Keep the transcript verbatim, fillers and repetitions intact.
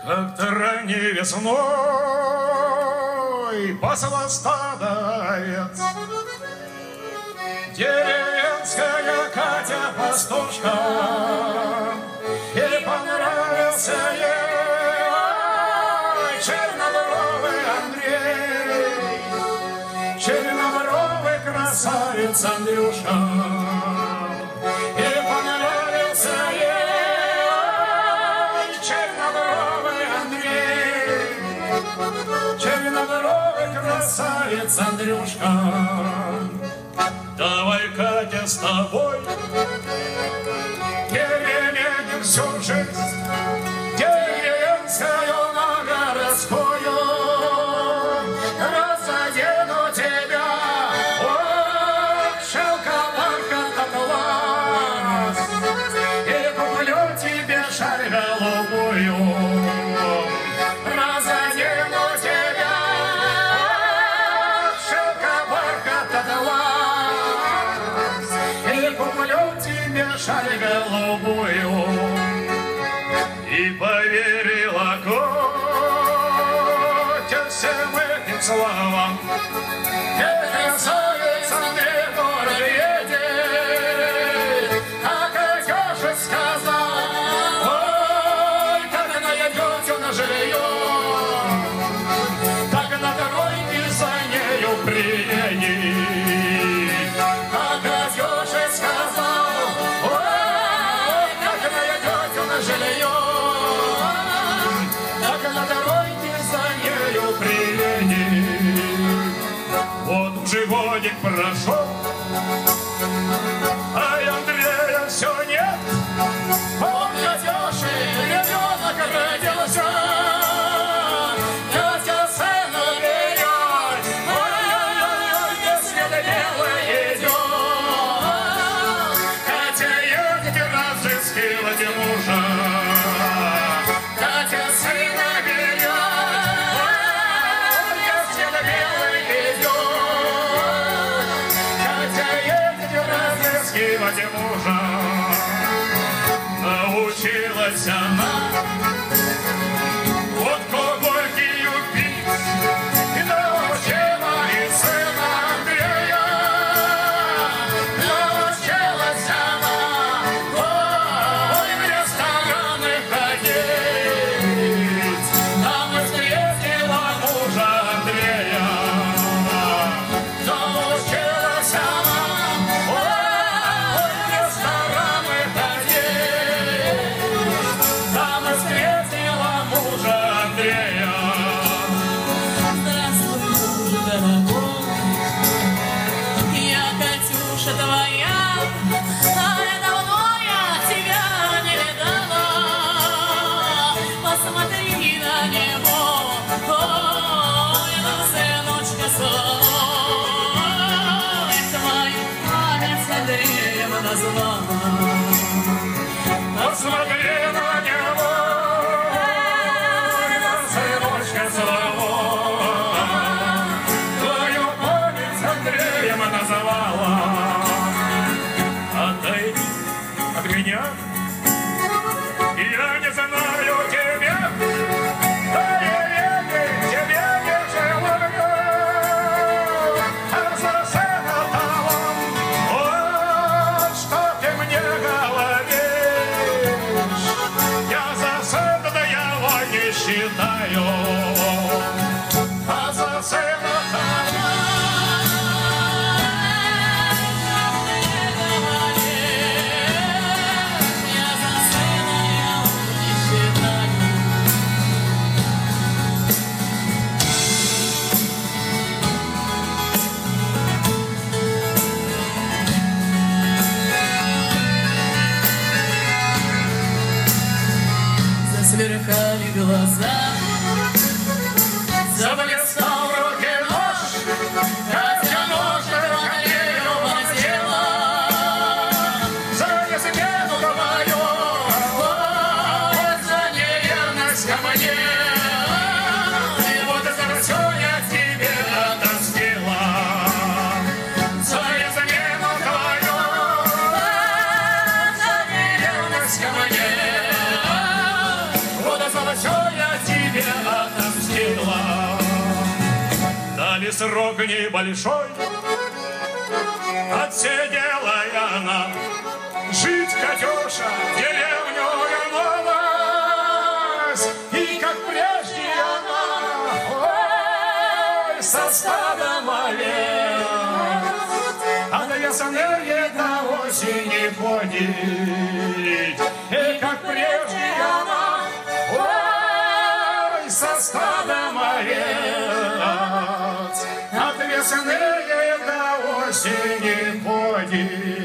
Как-то ранней весной пасла стадо овец деревенская Катя пастушка, и понравился ей чернобровый Андрей, чернобровый красавец Андрюшка. И понравился ей чернобровый Андрей, чернобровый красавец Андрюшка. Давай, Катя, с тобой переменим всю жизнь деревенскую на городскую. Разодену тебя от шелка-бархата класс и куплю тебе шаль голубую. Разодену тебя от шелка-бархата класс и куплю тебе шаль голубую. И поверила Котя всем этим словам. Красавец Андрей в город едет, а Катюша сказал: ой, как найдет он жилье, так на дороге за нею приедет. А Катюша сказал: ой, как найдет он жилье, так на дороге за нею приедет. Вот уже годик прошел, а Андрея все нет. Он Катюши ребенок родился, Катя сына берет, ой-ой-ой, если белый идет. Катя едет разыскивать мужа, Катя сына берет, ой, если белый идет. Катя едет разыскивать мужа. Научилась она водку горькую пить, и научила и сына Андрея. Научилась она, ой, в рестораны ходить, там и встретила мужа Андрея. Научилась она, ой, в рестораны ходить, там и встретила мужа Андрея. Здравствуй, муж дорогой, я Катюша твоя, а давно я тебя не видала. Посмотри на него, ой, на сыночка свой, твою память Андреем назвала. Посмотри на него, на сыночка своего, твою память Андреем называла. Отойди от меня, я не знаю тебя, да я тебе не желаю. А за сына того, вот что ты мне говоришь, я за сына, да я его не считаю. А за сына того, Я за сына я не считаю. Засверкали глаза, заблистал в руке нож, Катя нож Андрею вонзила. За измену твою, ой, за неверность ко мне, и вот за все я тебе отомстила. За измену твою, за неверность ко мне, вот за все я судьбе отомстила. Дали срок небольшой, отсидела и она. Жить Катюша в деревню вернулась, и как прежде она, ой, со стадом овец, а до весны до осени ходить, и как прежде она, ой, со стадом овец, от весны до осени ходить.